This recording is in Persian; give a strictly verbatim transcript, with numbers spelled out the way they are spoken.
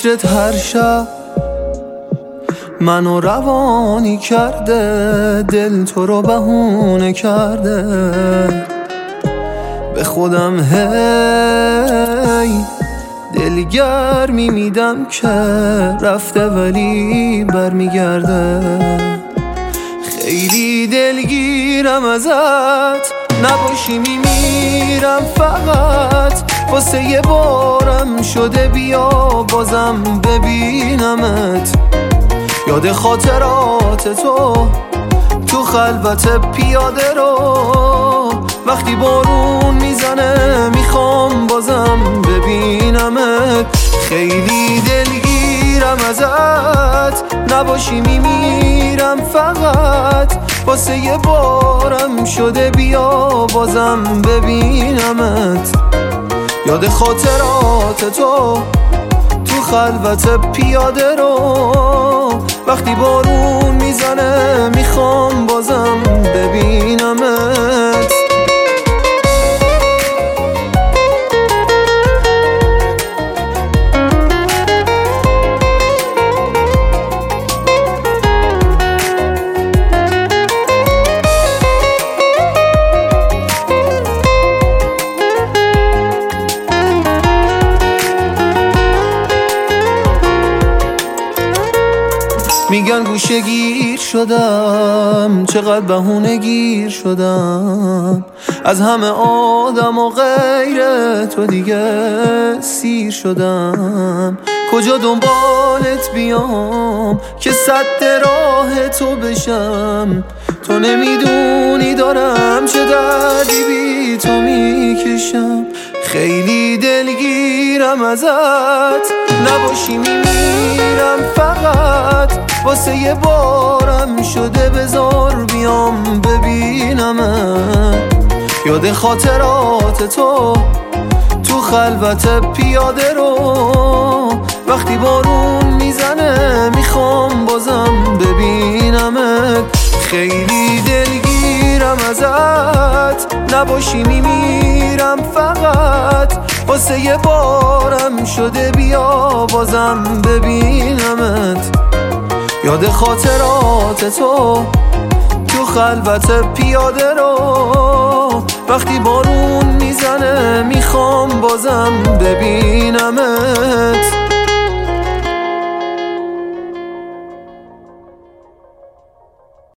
فکرت هر شب منو روانی کرده، دل تو رو بهونه کرده. به خودم هی دلگرمی میدم که رفته ولی برمیگرده. خیلی دلگیرم ازت، نباشی میمیرم فقط. واسه یه بارم شده بیا بازم ببینمت. یاد خاطرات تو تو خلوت پیاده رو، وقتی بارون میزنه میخوام بازم ببینمت. خیلی دلگیرم ازت، نباشی میمیرم فقط. واسه یه بارم شده بیا بازم ببینمت. یاد خاطرات تو تو خلوت پیاده رو، وقتی بارون میزنه میخوام بازم ببینمت. میگن گوشه گیر شدم، چقدر بهونه گیر شدم. از همه آدم و غیر تو دیگه سیر شدم. کجا دنبالت بیام که سد راه تو بشم؟ تو نمیدونی دارم چه دردی بی تو میکشم. خیلی دلگیرم ازت، نباشی میمیرم فقط. واسه یه بارم شده بذار بیام ببینمت. یاد خاطرات تو تو خلوت پیاده رو، وقتی بارون میزنه میخوام بازم ببینمت. خیلی دلگیرم ازت، نباشی میمیرم فقط. واسه یه بارم شده بیا بازم ببینمت. یاد خاطرات تو تو خلوت پیاده رو، وقتی بارون میزنه میخوام بازم ببینمت.